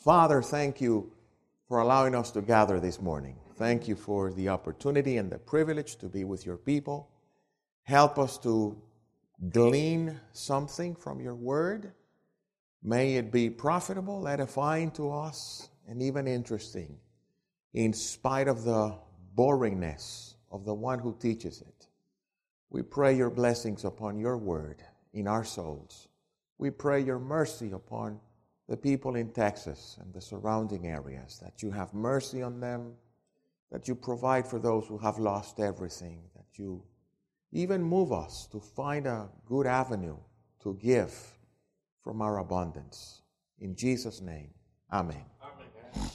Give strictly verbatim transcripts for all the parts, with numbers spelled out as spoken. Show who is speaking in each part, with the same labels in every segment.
Speaker 1: Father, thank you for allowing us to gather this morning. Thank you for the opportunity and the privilege to be with your people. Help us to glean something from your word. May it be profitable, edifying to us, and even interesting, in spite of the boringness of the one who teaches it. We pray your blessings upon your word in our souls. We pray your mercy upon the people in Texas and the surrounding areas, that you have mercy on them, that you provide for those who have lost everything, that you even move us to find a good avenue to give from our abundance. In Jesus' name, amen. Amen.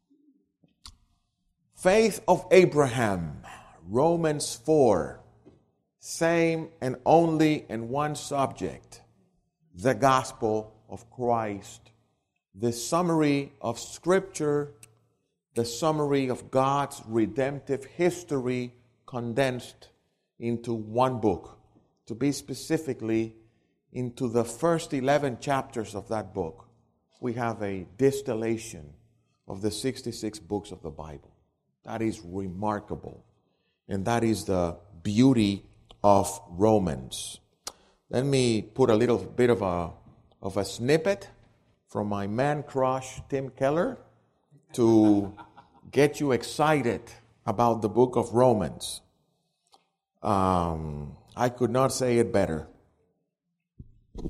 Speaker 1: Faith of Abraham, Romans four, same and only in one subject, the gospel of Christ. The summary of Scripture, the summary of God's redemptive history condensed into one book, to be specifically into the first eleven chapters of that book. We have a distillation of the sixty-six books of the Bible. That is remarkable, and that is the beauty of Romans. Let me put a little bit of a of a snippet from my man crush, Tim Keller, to get you excited about the book of Romans. Um, I could not say it better.
Speaker 2: Now,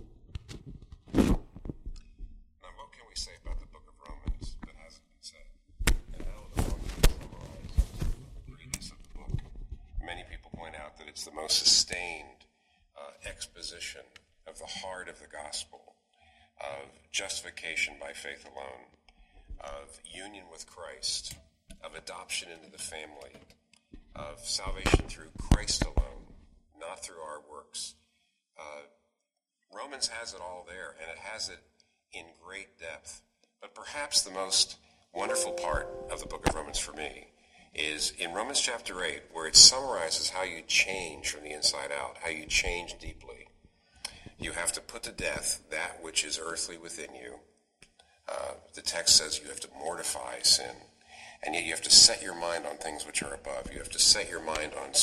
Speaker 2: what can we say about the book of Romans that hasn't been said? And how the book summarizes the greatness of the book. Many people point out that it's the most sustained uh, exposition of the heart of the gospel, of justification by faith alone, of union with Christ, of adoption into the family, of salvation through Christ alone, not through our works. Uh, Romans has it all there, and it has it in great depth. But perhaps the most wonderful part of the book of Romans for me is in Romans chapter eight, where it summarizes how you change from the inside out, how you change deeply. You have to put to death that which is earthly within you. Uh, the text says you have to mortify sin. And yet you have to set your mind on things which are above. You have to set your mind on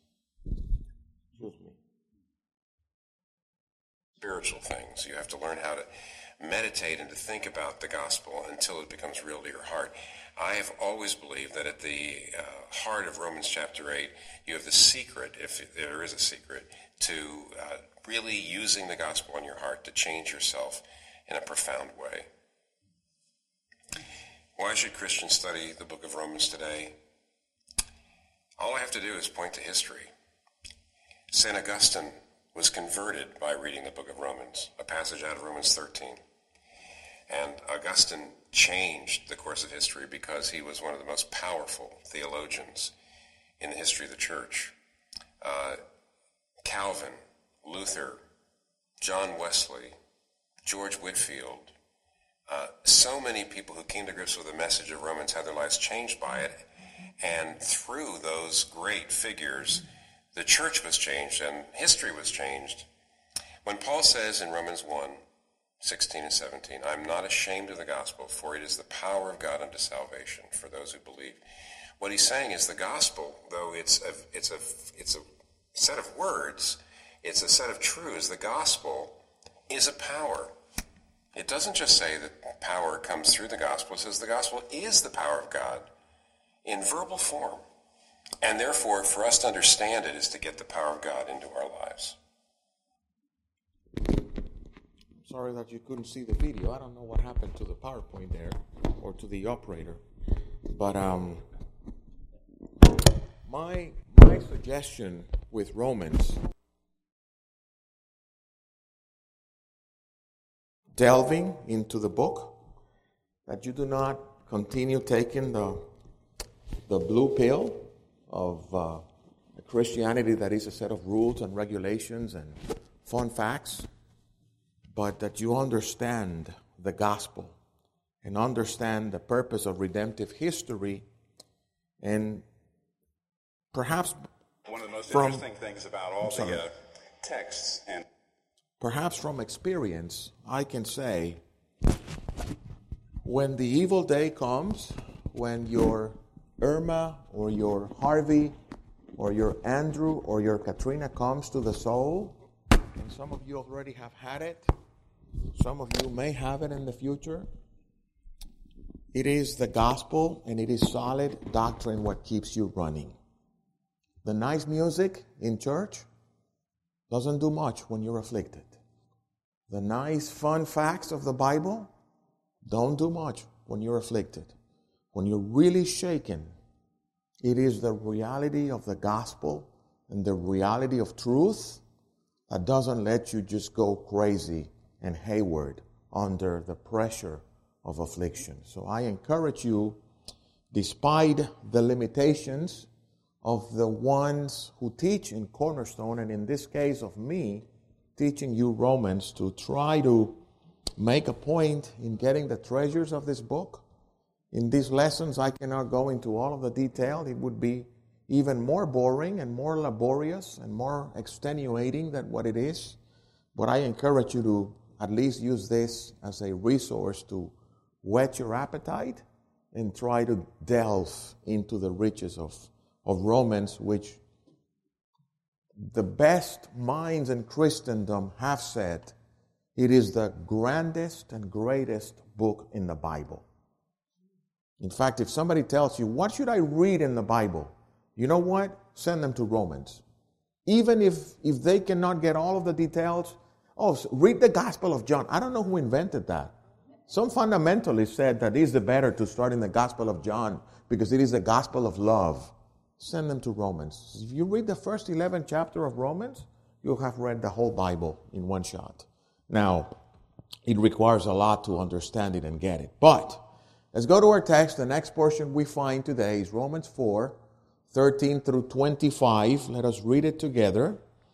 Speaker 2: spiritual things. You have to learn how to meditate and to think about the gospel until it becomes real to your heart. I have always believed that at the uh, heart of Romans chapter eight, you have the secret, if there is a secret, to uh, really using the gospel in your heart to change yourself in a profound way. Why should Christians study the book of Romans today? All I have to do is point to history. Saint Augustine was converted by reading the book of Romans, a passage out of Romans thirteen. And Augustine changed the course of history because he was one of the most powerful theologians in the history of the church. Uh, Calvin, Luther, John Wesley, George Whitefield, uh, so many people who came to grips with the message of Romans had their lives changed by it. And through those great figures, the church was changed and history was changed. When Paul says in Romans one, sixteen and seventeen, I'm not ashamed of the gospel, for it is the power of God unto salvation for those who believe. What he's saying is the gospel, though it's a, it's a, it's a set of words, it's a set of truths, the gospel is a power. It doesn't just say that power comes through the gospel. It says the gospel is the power of God in verbal form. And therefore, for us to understand it is to get the power of God into our lives.
Speaker 1: Sorry that you couldn't see the video. I don't know what happened to the PowerPoint there or to the operator. But um, my my suggestion with Romans, delving into the book, that you do not continue taking the the blue pill of uh, a Christianity that is a set of rules and regulations and fun facts, but that you understand the gospel and understand the purpose of redemptive history, and perhaps
Speaker 3: one of the most
Speaker 1: from,
Speaker 3: interesting things about all the uh, texts and
Speaker 1: perhaps from experience, I can say when the evil day comes, when your Irma or your Harvey or your Andrew or your Katrina comes to the soul, and some of you already have had it, some of you may have it in the future, it is the gospel and it is solid doctrine what keeps you running. The nice music in church doesn't do much when you're afflicted. The nice fun facts of the Bible don't do much when you're afflicted. When you're really shaken, it is the reality of the gospel and the reality of truth that doesn't let you just go crazy and hayward under the pressure of affliction. So I encourage you, despite the limitations of the ones who teach in Cornerstone, and in this case of me, teaching you Romans, to try to make a point in getting the treasures of this book. In these lessons, I cannot go into all of the detail. It would be even more boring and more laborious and more extenuating than what it is. But I encourage you to at least use this as a resource to whet your appetite and try to delve into the riches of, of Romans, which the best minds in Christendom have said it is the grandest and greatest book in the Bible. In fact, if somebody tells you, what should I read in the Bible? You know what? Send them to Romans. Even if, if they cannot get all of the details, oh, read the Gospel of John. I don't know who invented that. Some fundamentalist said that it is the better to start in the Gospel of John because it is the gospel of love. Send them to Romans. If you read the first eleven chapter of Romans, you'll have read the whole Bible in one shot. Now, it requires a lot to understand it and get it. But let's go to our text. The next portion we find today is Romans four, thirteen through twenty-five. Let us read it together.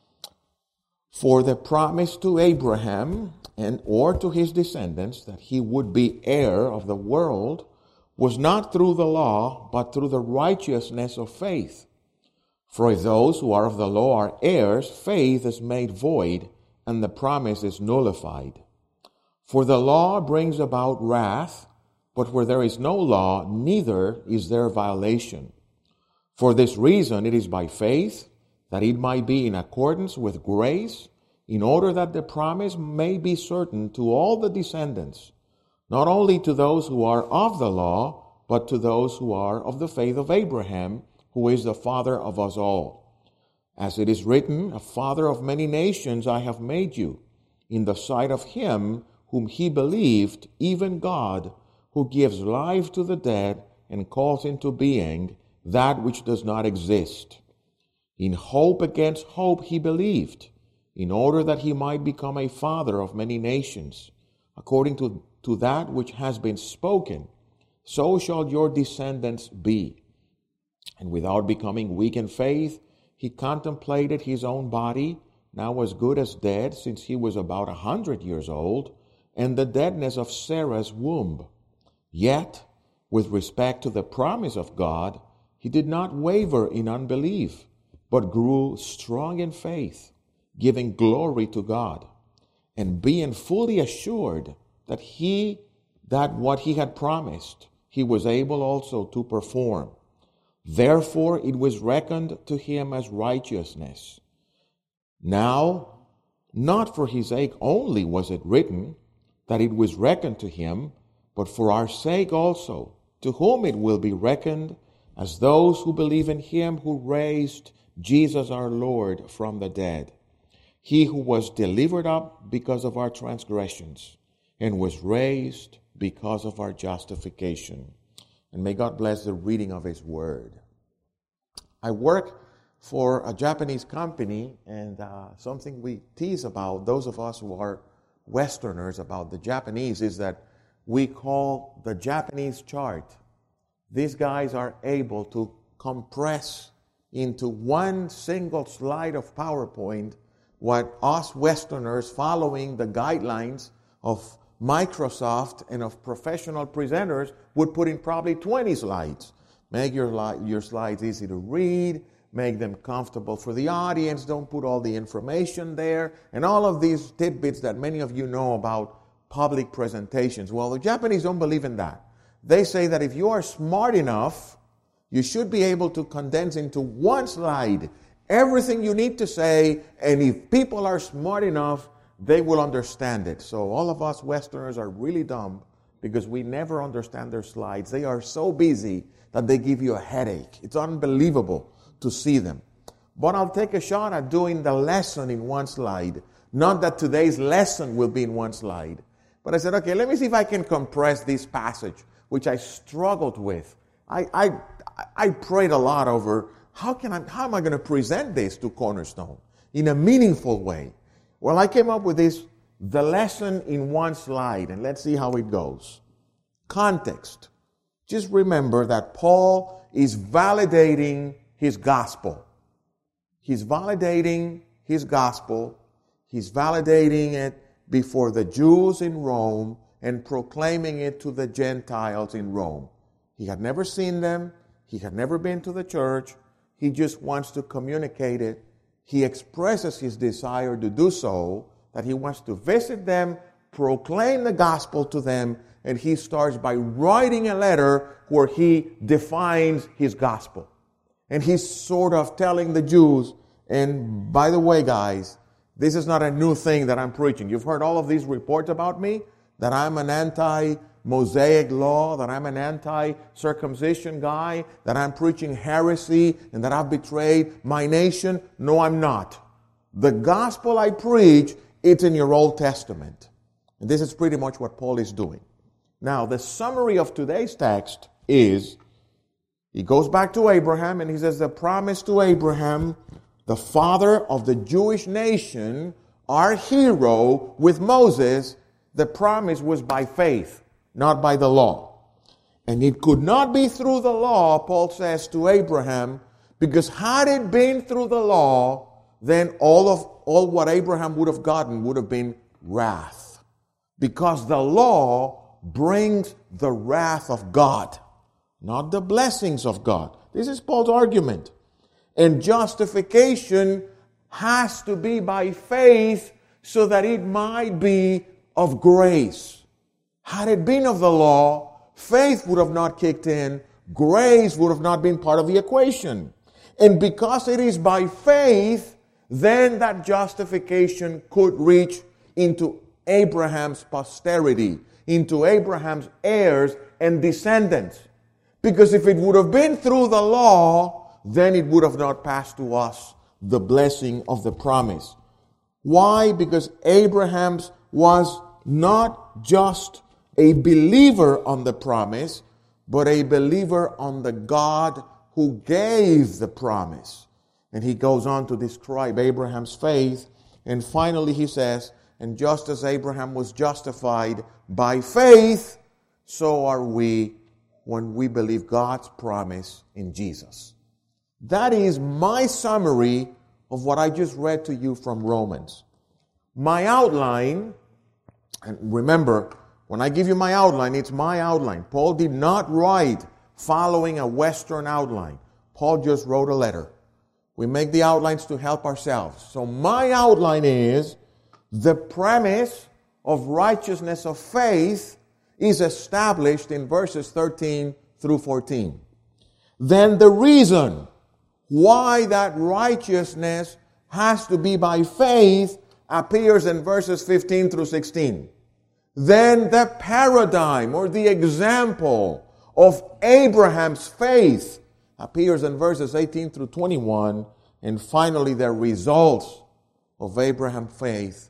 Speaker 1: For the promise to Abraham and or to his descendants that he would be heir of the world was not through the law, but through the righteousness of faith. For if those who are of the law are heirs, faith is made void, and the promise is nullified. For the law brings about wrath, but where there is no law, neither is there violation. For this reason it is by faith, that it might be in accordance with grace, in order that the promise may be certain to all the descendants, not only to those who are of the law, but to those who are of the faith of Abraham, who is the father of us all. As it is written, a father of many nations I have made you, in the sight of him whom he believed, even God, who gives life to the dead and calls into being that which does not exist. In hope against hope he believed, in order that he might become a father of many nations, according to, to that which has been spoken, so shall your descendants be. And without becoming weak in faith, he contemplated his own body, now as good as dead, since he was about a hundred years old, and the deadness of Sarah's womb. Yet, with respect to the promise of God, he did not waver in unbelief, but grew strong in faith, giving glory to God, and being fully assured that he, that what he had promised, he was able also to perform. Therefore it was reckoned to him as righteousness. Now, not for his sake only was it written that it was reckoned to him, but for our sake also, to whom it will be reckoned as those who believe in him who raised Jesus our Lord from the dead. He who was delivered up because of our transgressions and was raised because of our justification. And may God bless the reading of his word. I work for a Japanese company, and uh, something we tease about, those of us who are Westerners, about the Japanese, is that we call the Japanese chart. These guys are able to compress into one single slide of PowerPoint what us Westerners, following the guidelines of Microsoft and of professional presenters, would put in probably twenty slides. Make your, your slides easy to read, make them comfortable for the audience, don't put all the information there, and all of these tidbits that many of you know about public presentations. Well, the Japanese don't believe in that. They say that if you are smart enough, you should be able to condense into one slide everything you need to say, and if people are smart enough, they will understand it. So all of us Westerners are really dumb because we never understand their slides. They are so busy that they give you a headache. It's unbelievable to see them. But I'll take a shot at doing the lesson in one slide. Not that today's lesson will be in one slide. But I said, okay, let me see if I can compress this passage, which I struggled with. I I, I prayed a lot over how can I how am I going to present this to Cornerstone in a meaningful way. Well, I came up with this, the lesson in one slide, and let's see how it goes. Context. Just remember that Paul is validating his gospel. He's validating his gospel. He's validating it before the Jews in Rome and proclaiming it to the Gentiles in Rome. He had never seen them. He had never been to the church. He just wants to communicate it. He expresses his desire to do so, that he wants to visit them, proclaim the gospel to them, and he starts by writing a letter where he defines his gospel. And he's sort of telling the Jews, and by the way, guys, this is not a new thing that I'm preaching. You've heard all of these reports about me, that I'm an anti-Mosaic law, that I'm an anti-circumcision guy, that I'm preaching heresy, and that I've betrayed my nation. No, I'm not. The gospel I preach, it's in your Old Testament. And this is pretty much what Paul is doing. Now, the summary of today's text is, he goes back to Abraham, and he says, the promise to Abraham, the father of the Jewish nation, our hero with Moses, the promise was by faith, not by the law. And it could not be through the law, Paul says to Abraham, because had it been through the law, then all of all what Abraham would have gotten would have been wrath. Because the law brings the wrath of God, not the blessings of God. This is Paul's argument. And justification has to be by faith so that it might be of grace. Had it been of the law, faith would have not kicked in. Grace would have not been part of the equation. And because it is by faith, then that justification could reach into Abraham's posterity, into Abraham's heirs and descendants. Because if it would have been through the law, then it would have not passed to us the blessing of the promise. Why? Because Abraham's was not just a believer on the promise, but a believer on the God who gave the promise. And he goes on to describe Abraham's faith. And finally he says, and just as Abraham was justified by faith, so are we when we believe God's promise in Jesus. That is my summary of what I just read to you from Romans. My outline, and remember, when I give you my outline, it's my outline. Paul did not write following a Western outline. Paul just wrote a letter. We make the outlines to help ourselves. So my outline is the premise of righteousness of faith is established in verses thirteen through fourteen. Then the reason why that righteousness has to be by faith appears in verses fifteen through sixteen. Then the paradigm or the example of Abraham's faith appears in verses eighteen through twenty-one. And finally, the results of Abraham's faith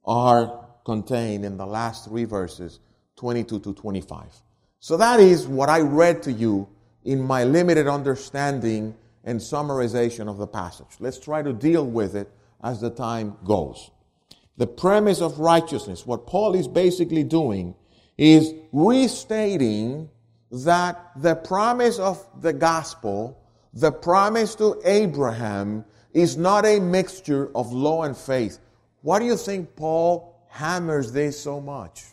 Speaker 1: are contained in the last three verses, twenty-two to twenty-five. So that is what I read to you in my limited understanding and summarization of the passage. Let's try to deal with it as the time goes. The premise of righteousness, what Paul is basically doing is restating that the promise of the gospel, the promise to Abraham, is not a mixture of law and faith. Why do you think Paul hammers this so much?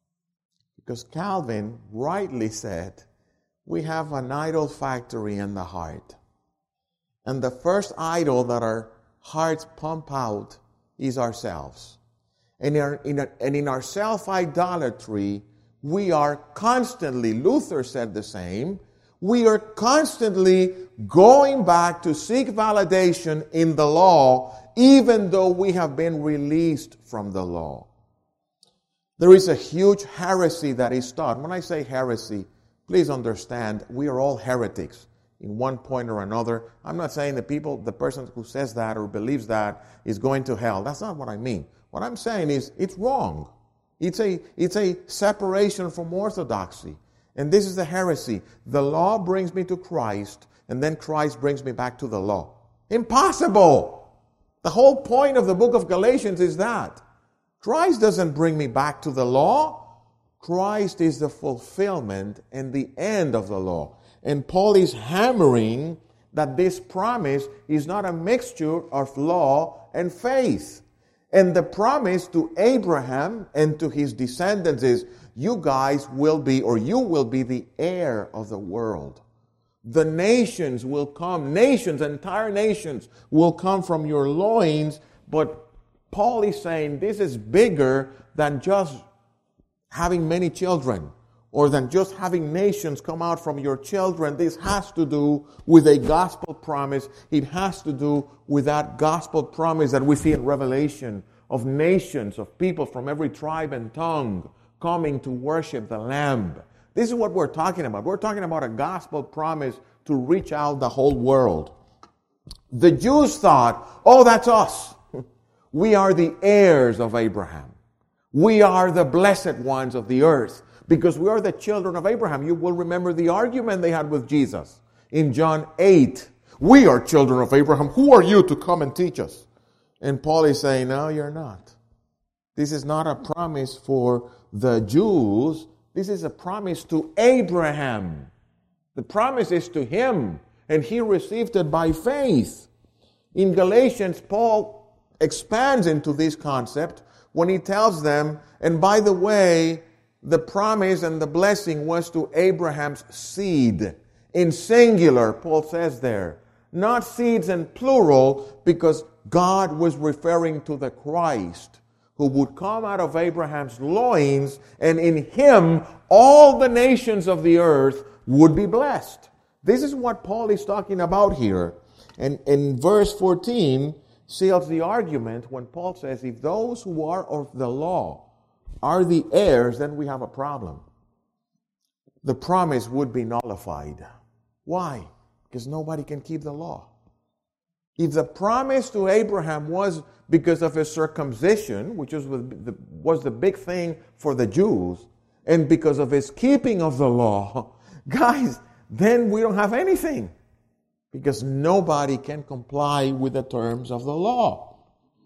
Speaker 1: Because Calvin rightly said, we have an idol factory in the heart. And the first idol that our hearts pump out is ourselves. And in our, in our, and in our self-idolatry, we are constantly, Luther said the same, we are constantly going back to seek validation in the law, even though we have been released from the law. There is a huge heresy that is taught. When I say heresy, please understand, we are all heretics in one point or another. I'm not saying the people, the person who says that or believes that is going to hell. That's not what I mean. What I'm saying is it's wrong. It's a, it's a separation from orthodoxy. And this is the heresy. The law brings me to Christ, and then Christ brings me back to the law. Impossible! The whole point of the book of Galatians is that. Christ doesn't bring me back to the law. Christ is the fulfillment and the end of the law. And Paul is hammering that this promise is not a mixture of law and faith. And the promise to Abraham and to his descendants is, you guys will be, or you will be the heir of the world. The nations will come, nations, entire nations will come from your loins. But Paul is saying this is bigger than just having many children, or than just having nations come out from your children. This has to do with a gospel promise. It has to do with that gospel promise that we see in Revelation of nations, of people from every tribe and tongue coming to worship the Lamb. This is what we're talking about. We're talking about a gospel promise to reach out the whole world. The Jews thought, oh, that's us. We are the heirs of Abraham. We are the blessed ones of the earth because we are the children of Abraham. You will remember the argument they had with Jesus in John eight. We are children of Abraham. Who are you to come and teach us? And Paul is saying, no, you're not. This is not a promise for the Jews. This is a promise to Abraham. The promise is to him, and he received it by faith. In Galatians, Paul expands into this concept when he tells them, and by the way, the promise and the blessing was to Abraham's seed. In singular, Paul says there, not seeds in plural, because God was referring to the Christ who would come out of Abraham's loins, and in him all the nations of the earth would be blessed. This is what Paul is talking about here. And in verse fourteen seals the argument when Paul says, if those who are of the law are the heirs, then we have a problem. The promise would be nullified. Why? Because nobody can keep the law. If the promise to Abraham was because of his circumcision, which was the, was the big thing for the Jews, and because of his keeping of the law, guys, then we don't have anything. Because nobody can comply with the terms of the law.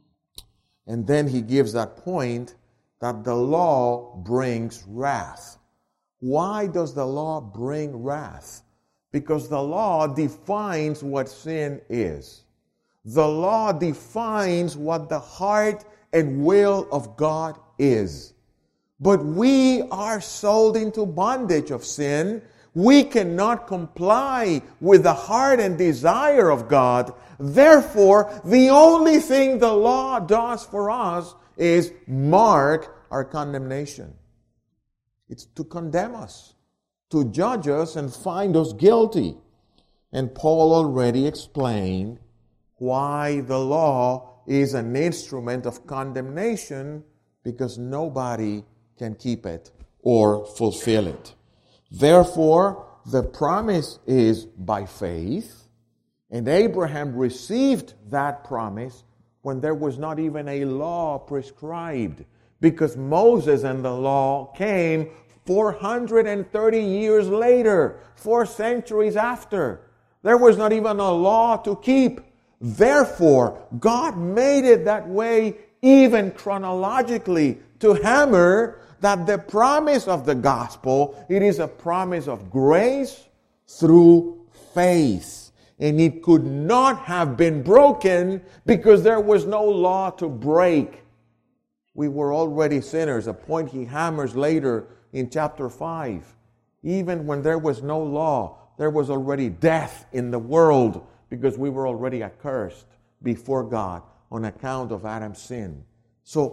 Speaker 1: And then he gives that point that the law brings wrath. Why does the law bring wrath? Because the law defines what sin is. The law defines what the heart and will of God is. But we are sold into bondage of sin. We cannot comply with the heart and desire of God. Therefore, the only thing the law does for us is mark our condemnation. It's to condemn us, to judge us and find us guilty. And Paul already explained why the law is an instrument of condemnation, because nobody can keep it or fulfill it. Therefore, the promise is by faith, and Abraham received that promise when there was not even a law prescribed, because Moses and the law came four hundred thirty years later, four centuries after. There was not even a law to keep. Therefore, God made it that way, even chronologically, to hammer that the promise of the gospel, it is a promise of grace through faith. And it could not have been broken because there was no law to break. We were already sinners, a point he hammers later in chapter five. Even when there was no law, there was already death in the world because we were already accursed before God on account of Adam's sin. So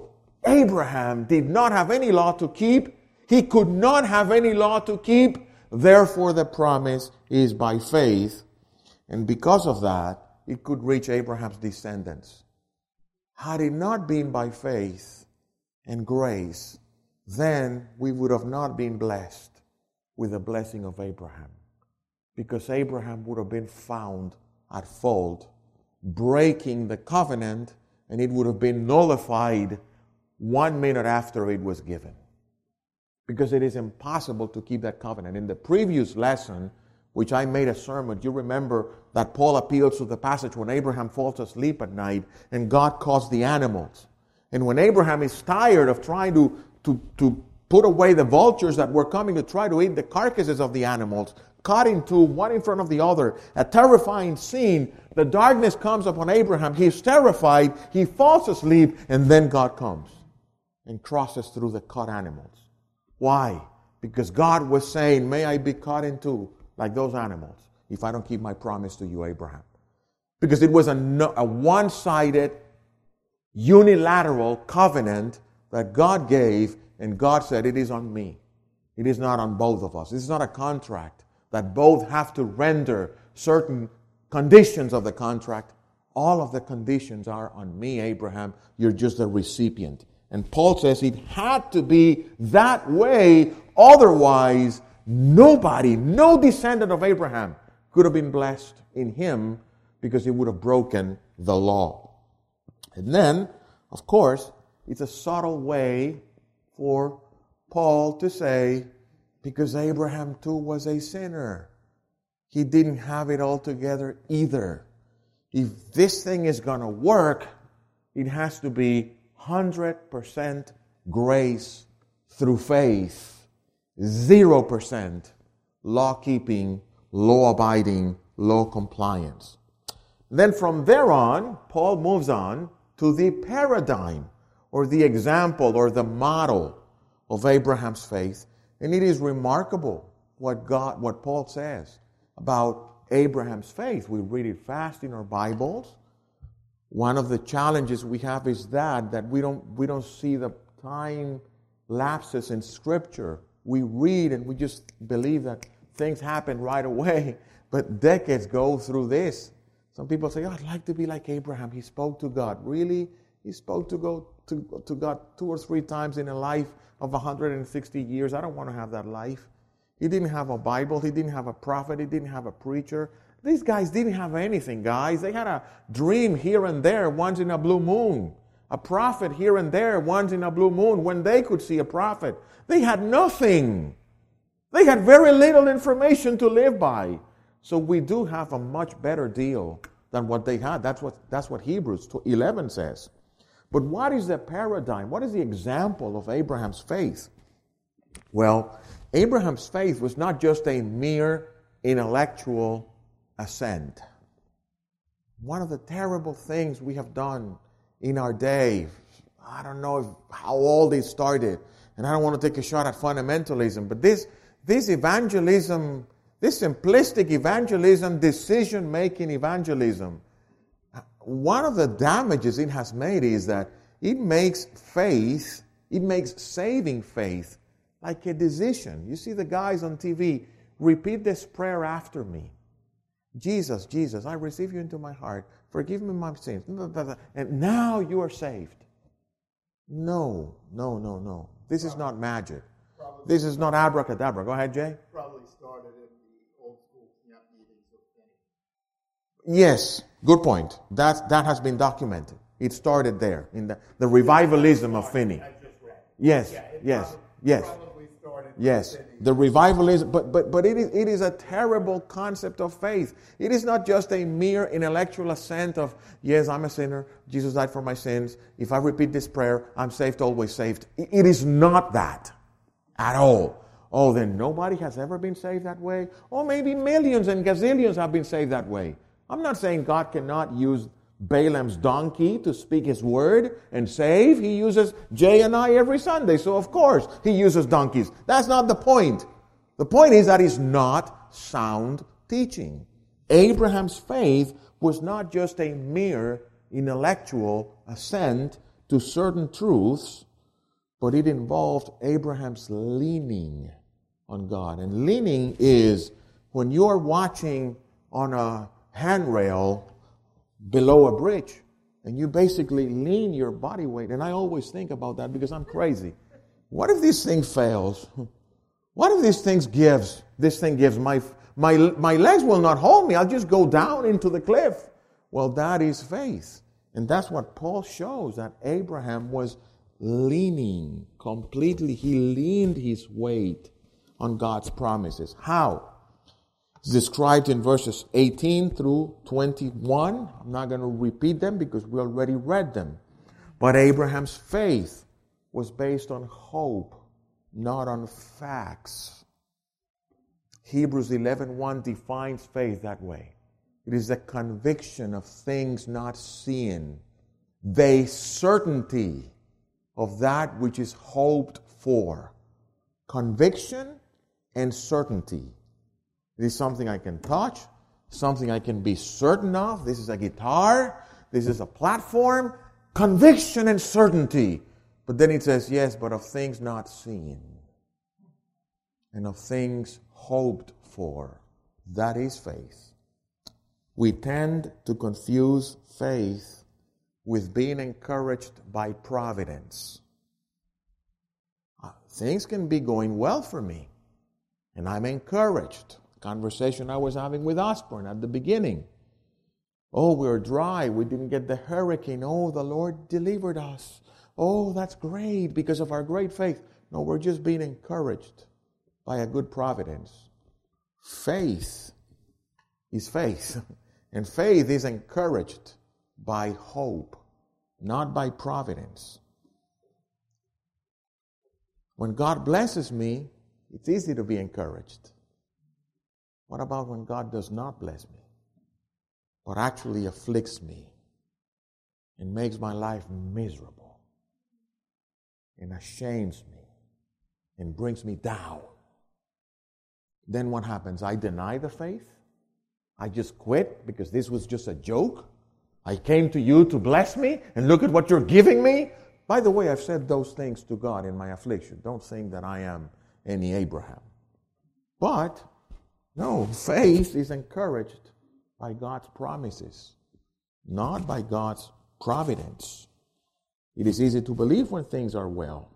Speaker 1: Abraham did not have any law to keep. He could not have any law to keep. Therefore, the promise is by faith. And because of that, it could reach Abraham's descendants. Had it not been by faith and grace, then we would have not been blessed with the blessing of Abraham. Because Abraham would have been found at fault, breaking the covenant, and it would have been nullified one minute after it was given. Because it is impossible to keep that covenant. In the previous lesson, which I made a sermon, you remember that Paul appeals to the passage when Abraham falls asleep at night and God calls the animals. And when Abraham is tired of trying to, to, to put away the vultures that were coming to try to eat the carcasses of the animals, cut in two, one in front of the other, a terrifying scene, the darkness comes upon Abraham. He's terrified, he falls asleep, and then God comes and crosses through the cut animals. Why? Because God was saying, may I be cut in two like those animals if I don't keep my promise to you, Abraham. Because it was a, no, a one-sided, unilateral covenant that God gave, and God said, it is on me. It is not on both of us. This is not a contract that both have to render certain conditions of the contract. All of the conditions are on me, Abraham. You're just a recipient. And Paul says it had to be that way, otherwise nobody, no descendant of Abraham could have been blessed in him because he would have broken the law. And then, of course, it's a subtle way for Paul to say, because Abraham too was a sinner. He didn't have it all together either. If this thing is going to work, it has to be one hundred percent grace through faith, zero percent law-keeping, law-abiding, law-compliance. Then from there on, Paul moves on to the paradigm or the example or the model of Abraham's faith. And it is remarkable what God, what Paul says about Abraham's faith. We read it fast in our Bibles. One of the challenges we have is that, that we don't, we don't see the time lapses in Scripture. We read and we just believe that things happen right away, but decades go through this. Some people say, oh, I'd like to be like Abraham. He spoke to God. Really? He spoke to, go, to, to God two or three times in a life of one hundred sixty years. I don't want to have that life. He didn't have a Bible. He didn't have a prophet. He didn't have a preacher. These guys didn't have anything, guys. They had a dream here and there, once in a blue moon. A prophet here and there, once in a blue moon, when they could see a prophet. They had nothing. They had very little information to live by. So we do have a much better deal than what they had. That's what, that's what Hebrews eleven says. But what is the paradigm? What is the example of Abraham's faith? Well, Abraham's faith was not just a mere intellectual assent. One of the terrible things we have done in our day, I don't know if, how all this started, and I don't want to take a shot at fundamentalism, but this, this evangelism, this simplistic evangelism, decision-making evangelism, one of the damages it has made is that it makes faith, it makes saving faith like a decision. You see the guys on T V, repeat this prayer after me. Jesus, Jesus, I receive you into my heart. Forgive me my sins. And now you are saved. No, no, no, no. This is not magic. This is not abracadabra. Go ahead, Jay.
Speaker 4: Probably started in the old school camp meetings of Finney.
Speaker 1: Yes, good point. That, that has been documented. It started there, in the, the revivalism of Finney.
Speaker 4: I just read.
Speaker 1: Yes,
Speaker 4: Yeah, it
Speaker 1: yes,
Speaker 4: probably,
Speaker 1: yes.
Speaker 4: Probably started
Speaker 1: Yes,
Speaker 4: with Finney.
Speaker 1: the revivalism, but but but it is it is a terrible concept of faith. It is not just a mere intellectual assent of, yes, I'm a sinner, Jesus died for my sins, if I repeat this prayer, I'm saved, always saved. It is not that at all. Oh, then nobody has ever been saved that way? Or maybe millions and gazillions have been saved that way. I'm not saying God cannot use Balaam's donkey to speak his word and save. He uses Jay and I every Sunday, so of course he uses donkeys. That's not the point. The point is that it's not sound teaching. Abraham's faith was not just a mere intellectual assent to certain truths, but it involved Abraham's leaning on God. And leaning is when you're watching on a handrail below a bridge, and you basically lean your body weight. And I always think about that because I'm crazy. What if this thing fails? What if this thing gives? This thing gives. My, my, my legs will not hold me. I'll just go down into the cliff. Well, that is faith. And that's what Paul shows, that Abraham was leaning completely. He leaned his weight on God's promises. How? It's described in verses eighteen through twenty-one. I'm not going to repeat them because we already read them. But Abraham's faith was based on hope, not on facts. Hebrews eleven one defines faith that way. It is a conviction of things not seen, the certainty of that which is hoped for. Conviction and certainty. It is something I can touch, something I can be certain of. This is a guitar. This is a platform. Conviction and certainty. But then it says, yes, but of things not seen and of things hoped for. That is faith. We tend to confuse faith with being encouraged by providence. Things can be going well for me, and I'm encouraged. Conversation I was having with Osborne at the beginning. Oh, we're dry. We didn't get the hurricane. Oh, the Lord delivered us. Oh, that's great because of our great faith. No, we're just being encouraged by a good providence. Faith is faith. And faith is encouraged by hope, not by providence. When God blesses me, it's easy to be encouraged. What about when God does not bless me, but actually afflicts me and makes my life miserable and ashames me and brings me down? Then what happens? I deny the faith. I just quit because this was just a joke. I came to you to bless me, and look at what you're giving me. By the way, I've said those things to God in my affliction. Don't think that I am any Abraham. But no, faith is encouraged by God's promises, not by God's providence. It is easy to believe when things are well.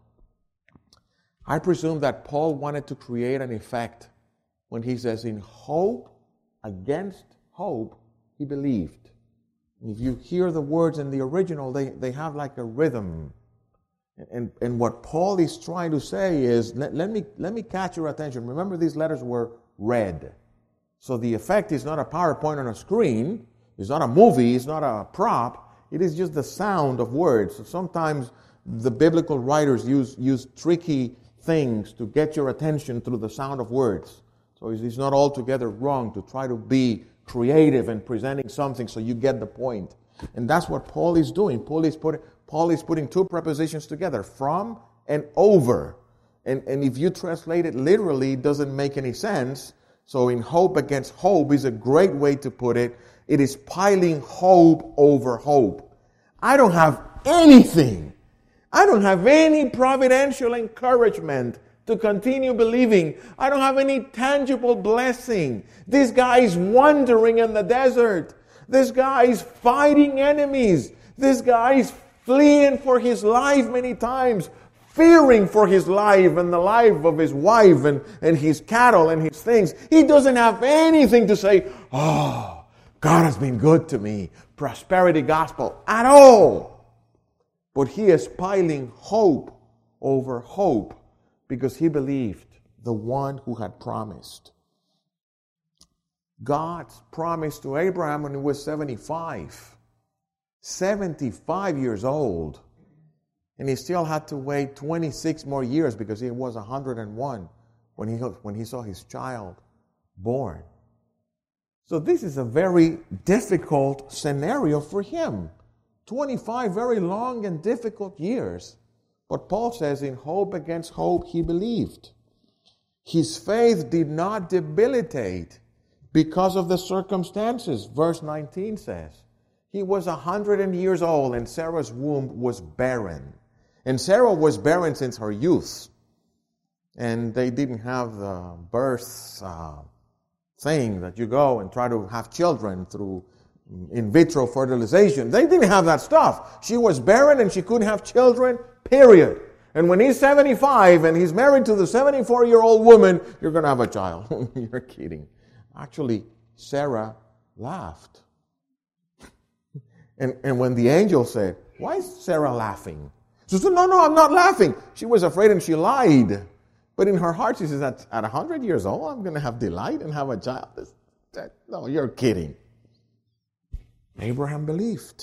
Speaker 1: I presume that Paul wanted to create an effect when he says, in hope against hope, he believed. If you hear the words in the original, they, they have like a rhythm. And, and what Paul is trying to say is, let, let me, let me catch your attention. Remember, these letters were read. So the effect is not a PowerPoint on a screen. It's not a movie. It's not a prop. It is just the sound of words. So sometimes the biblical writers use, use tricky things to get your attention through the sound of words. So it's not altogether wrong to try to be creative and presenting something so you get the point. And that's what Paul is doing. Paul is putting, Paul is putting two prepositions together, from and over. And, and if you translate it literally, it doesn't make any sense. So in hope against hope is a great way to put it. It is piling hope over hope. I don't have anything. I don't have any providential encouragement to continue believing. I don't have any tangible blessing. This guy is wandering in the desert. This guy is fighting enemies. This guy is fleeing for his life many times, fearing for his life and the life of his wife and, and his cattle and his things. He doesn't have anything to say, oh, God has been good to me. Prosperity gospel at all. But he is piling hope over hope because he believed the one who had promised. God's promise to Abraham when he was seventy-five. seventy-five years old. And he still had to wait twenty-six more years because he was one hundred one when he, when he saw his child born. So this is a very difficult scenario for him. twenty-five very long and difficult years. But Paul says, in hope against hope, he believed. His faith did not debilitate because of the circumstances. Verse nineteen says, he was one hundred years old and Sarah's womb was barren. And Sarah was barren since her youth. And they didn't have the birth uh, thing that you go and try to have children through in vitro fertilization. They didn't have that stuff. She was barren and she couldn't have children, period. And when he's seventy-five and he's married to the seventy-four-year-old woman, you're going to have a child. You're kidding. Actually, Sarah laughed. and, and when the angel said, why is Sarah laughing? She said, no, no, I'm not laughing. She was afraid and she lied. But in her heart, she says, at, at one hundred years old, I'm going to have delight and have a child. This, that, no, you're kidding. Abraham believed.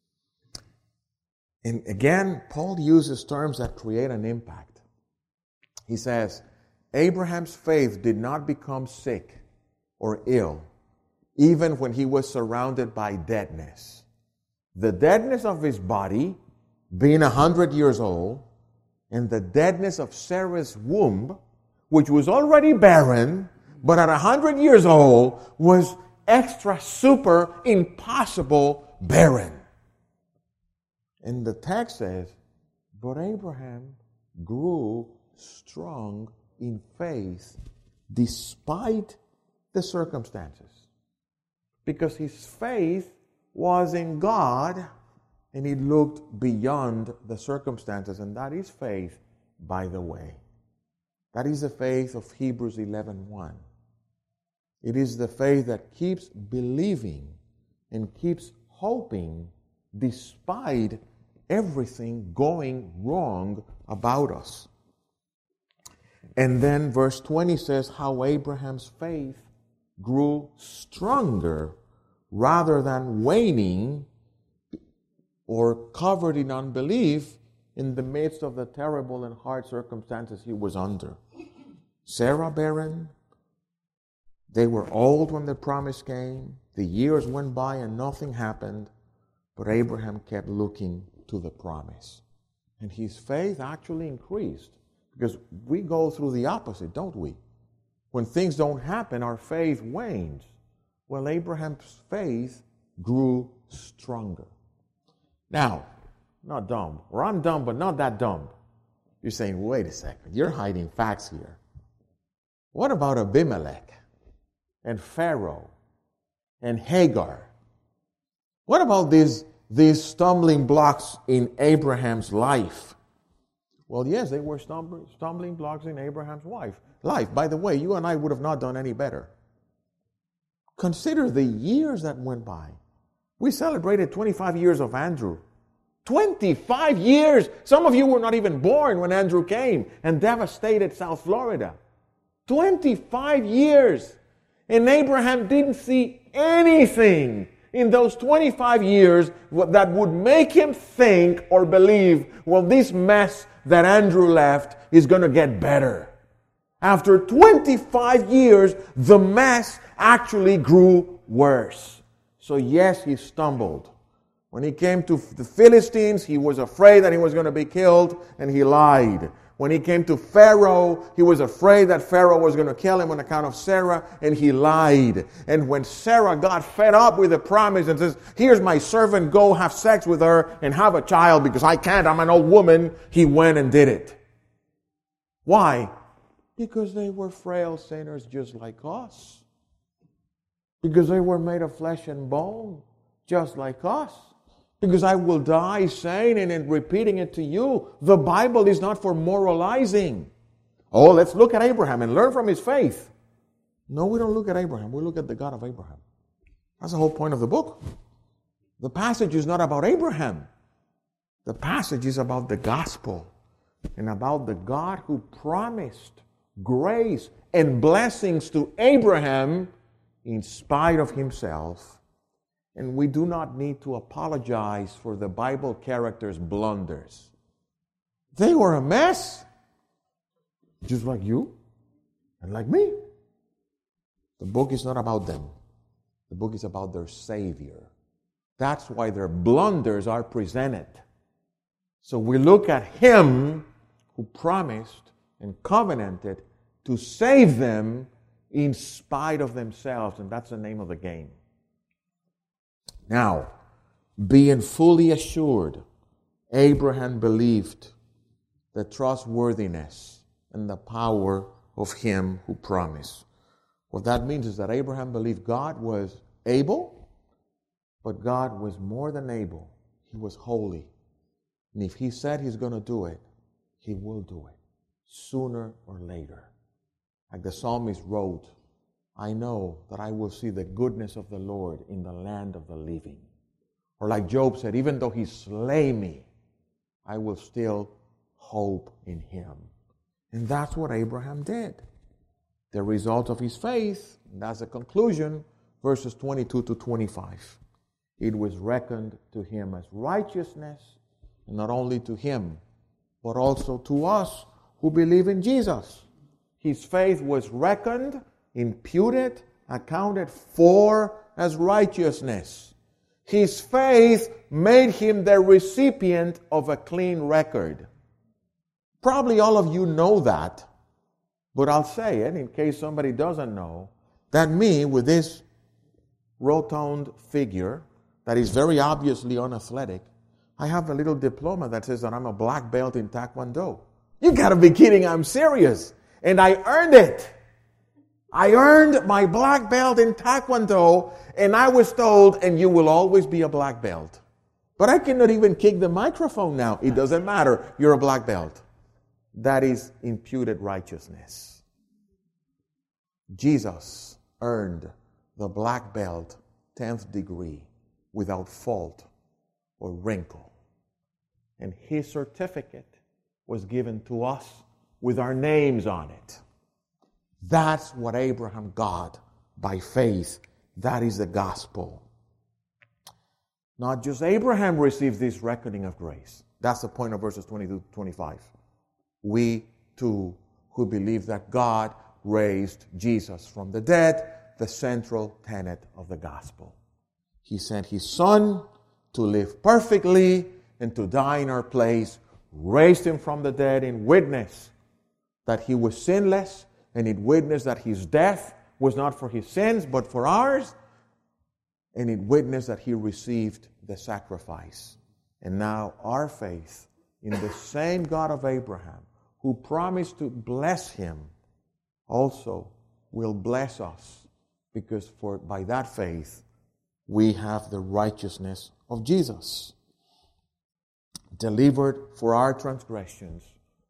Speaker 1: And again, Paul uses terms that create an impact. He says, Abraham's faith did not become sick or ill, even when he was surrounded by deadness. The deadness of his body, being one hundred years old, and the deadness of Sarah's womb, which was already barren, but at one hundred years old, was extra, super, impossible barren. And the text says, but Abraham grew strong in faith despite the circumstances. Because his faith was in God, and he looked beyond the circumstances. And that is faith, by the way. That is the faith of Hebrews eleven one. It is the faith that keeps believing and keeps hoping despite everything going wrong about us. And then verse twenty says how Abraham's faith grew stronger rather than waning or covered in unbelief in the midst of the terrible and hard circumstances he was under. Sarah barren. They were old when the promise came. The years went by and nothing happened. But Abraham kept looking to the promise. And his faith actually increased. Because we go through the opposite, don't we? When things don't happen, our faith wanes. Well, Abraham's faith grew stronger. Now, not dumb. Or I'm dumb, but not that dumb. You're saying, wait a second. You're hiding facts here. What about Abimelech? And Pharaoh, and Hagar? What about these, these stumbling blocks in Abraham's life? Well, yes, they were stumbling, stumbling blocks in Abraham's wife, life. By the way, you and I would have not done any better. Consider the years that went by. We celebrated twenty-five years of Andrew. twenty-five years! Some of you were not even born when Andrew came and devastated South Florida. twenty-five years! And Abraham didn't see anything in those twenty-five years that would make him think or believe, well, this mess that Andrew left is going to get better. After twenty-five years, the mess actually grew worse. So yes, he stumbled. When he came to the Philistines, he was afraid that he was going to be killed, and he lied. When he came to Pharaoh, he was afraid that Pharaoh was going to kill him on account of Sarah, and he lied. And when Sarah got fed up with the promise and says, here's my servant, go have sex with her and have a child because I can't, I'm an old woman, he went and did it. Why? Because they were frail sinners just like us. Because they were made of flesh and bone just like us. Because I will die saying and in repeating it to you, the Bible is not for moralizing. Oh, let's look at Abraham and learn from his faith. No, we don't look at Abraham. We look at the God of Abraham. That's the whole point of the book. The passage is not about Abraham. The passage is about the gospel and about the God who promised grace and blessings to Abraham in spite of himself. And we do not need to apologize for the Bible characters' blunders. They were a mess, just like you and like me. The book is not about them. The book is about their Savior. That's why their blunders are presented. So we look at Him who promised and covenanted to save them in spite of themselves, and that's the name of the game. Now, being fully assured, Abraham believed the trustworthiness and the power of him who promised. What that means is that Abraham believed God was able, but God was more than able. He was holy. And if he said he's going to do it, he will do it sooner or later. Like the psalmist wrote, I know that I will see the goodness of the Lord in the land of the living. Or like Job said, even though he slay me, I will still hope in him. And that's what Abraham did. The result of his faith, and that's the conclusion, verses twenty-two to twenty-five. It was reckoned to him as righteousness, and not only to him, but also to us who believe in Jesus. His faith was reckoned, imputed, accounted for as righteousness. His faith made him the recipient of a clean record. Probably all of you know that, but I'll say it in case somebody doesn't know, that me, with this rotund figure that is very obviously unathletic, I have a little diploma that says that I'm a black belt in Taekwondo. You gotta be kidding, I'm serious. And I earned it. I earned my black belt in Taekwondo, and I was told, and you will always be a black belt. But I cannot even kick the microphone now. It doesn't matter. You're a black belt. That is imputed righteousness. Jesus earned the black belt, tenth degree, without fault or wrinkle. And his certificate was given to us with our names on it. That's what Abraham got by faith. That is the gospel. Not just Abraham received this reckoning of grace. That's the point of verses twenty-two to twenty-five. We too, who believe that God raised Jesus from the dead, the central tenet of the gospel. He sent his Son to live perfectly and to die in our place, raised him from the dead in witness that he was sinless, and in witness that his death was not for his sins, but for ours, and in witness that he received the sacrifice. And now our faith in the same God of Abraham, who promised to bless him, also will bless us, because for by that faith we have the righteousness of Jesus. Delivered for our transgressions,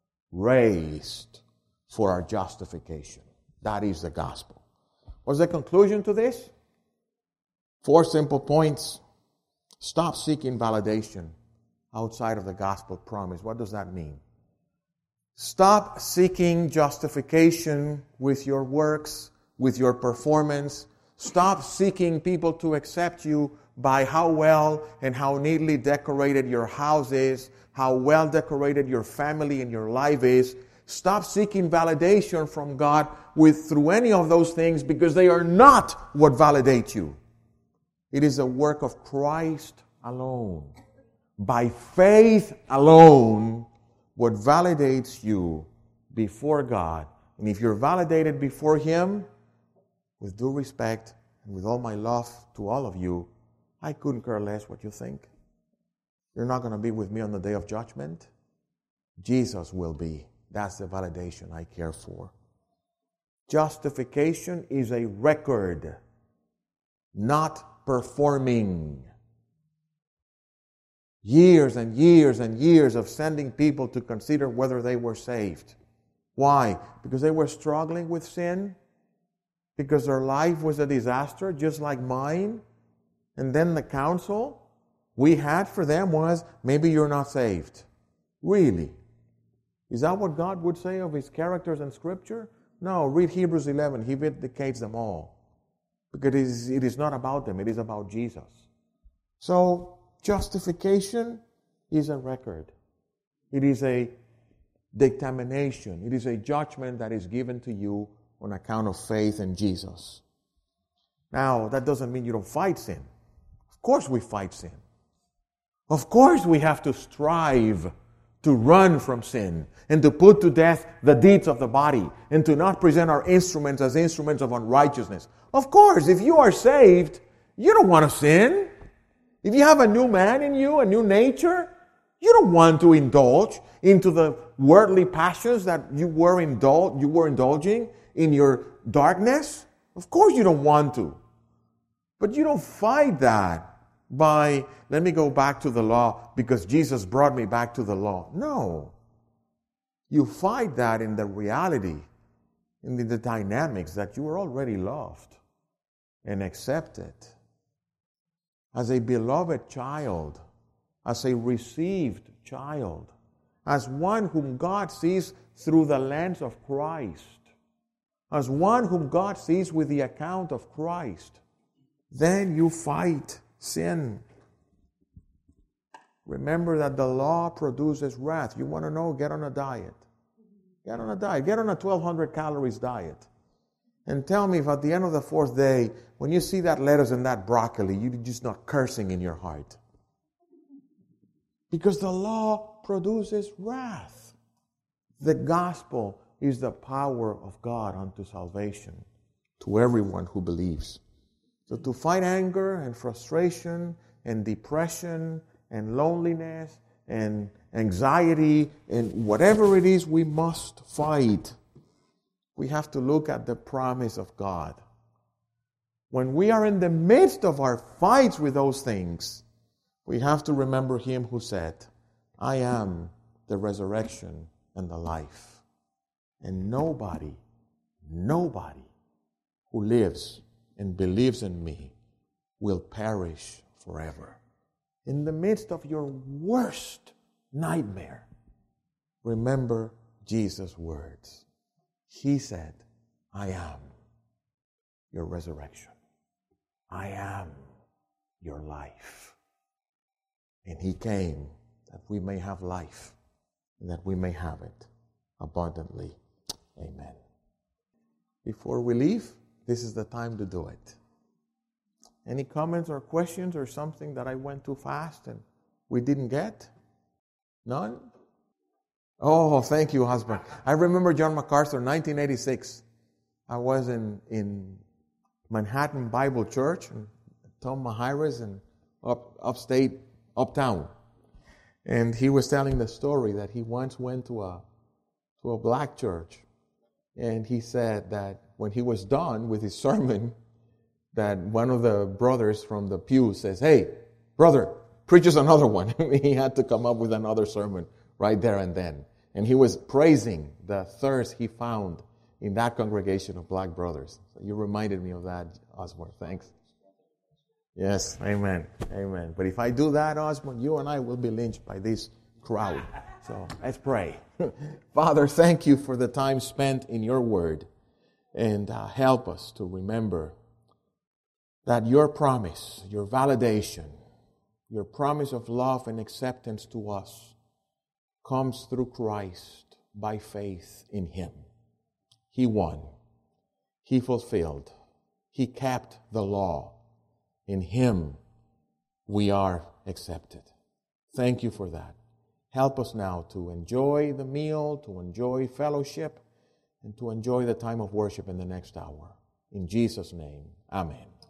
Speaker 1: raised for our justification. That is the gospel. What's the conclusion to this? Four simple points. Stop seeking validation outside of the gospel promise. What does that mean? Stop seeking justification with your works, with your performance. Stop seeking people to accept you by how well and how neatly decorated your house is, how well decorated your family and your life is. Stop seeking validation from God with through any of those things, because they are not what validate you. It is a work of Christ alone. By faith alone, what validates you before God. And if you're validated before Him, with due respect and with all my love to all of you, I couldn't care less what you think. You're not going to be with me on the day of judgment. Jesus will be. That's the validation I care for. Justification is a record, not performing. Years and years and years of sending people to consider whether they were saved. Why? Because they were struggling with sin? Because their life was a disaster, just like mine? And then the counsel we had for them was, maybe you're not saved. Really? Is that what God would say of His characters in Scripture? No, read Hebrews eleven. He vindicates them all. Because it is, it is not about them, it is about Jesus. So, justification is a record. It is a determination. It is a judgment that is given to you on account of faith in Jesus. Now, that doesn't mean you don't fight sin. Of course we fight sin. Of course we have to strive to run from sin and to put to death the deeds of the body and to not present our instruments as instruments of unrighteousness. Of course, if you are saved, you don't want to sin. If you have a new man in you, a new nature, you don't want to indulge into the worldly passions that you were indul- you were indulging in your darkness? Of course you don't want to. But you don't fight that by, let me go back to the law because Jesus brought me back to the law. No. You fight that in the reality, in the dynamics that you are already loved and accepted as a beloved child, as a received child, as one whom God sees through the lens of Christ, as one whom God sees with the account of Christ. Then you fight sin. Remember that the law produces wrath. You want to know? Get on a diet. Get on a diet. Get on a twelve hundred calories diet. And tell me if at the end of the fourth day, when you see that lettuce and that broccoli, you're just not cursing in your heart. Because the law produces wrath. The gospel is the power of God unto salvation to everyone who believes. So to fight anger and frustration and depression and loneliness and anxiety and whatever it is we must fight, we have to look at the promise of God. When we are in the midst of our fights with those things, we have to remember Him who said, I am the resurrection and the life. And nobody, nobody who lives and believes in me will perish forever. In the midst of your worst nightmare, remember Jesus' words. He said, I am your resurrection. I am your life. And He came that we may have life and that we may have it abundantly. Amen. Before we leave, this is the time to do it. Any comments or questions or something that I went too fast and we didn't get? None? Oh, thank you, husband. I remember John MacArthur, nineteen eighty-six. I was in, in Manhattan Bible Church, and Tom Mahiras, and up upstate, uptown. And he was telling the story that he once went to a to a black church. And he said that when he was done with his sermon, that one of the brothers from the pew says, hey, brother, preach us another one. He had to come up with another sermon right there and then. And he was praising the thirst he found in that congregation of black brothers. So you reminded me of that, Osborne. Thanks. Yes, amen, amen. But if I do that, Osborne, you and I will be lynched by this crowd. So let's pray. Father, thank you for the time spent in your word. And uh, help us to remember that your promise, your validation, your promise of love and acceptance to us comes through Christ by faith in Him. He won. He fulfilled. He kept the law. In Him we are accepted. Thank you for that. Help us now to enjoy the meal, to enjoy fellowship, and to enjoy the time of worship in the next hour. In Jesus' name, amen.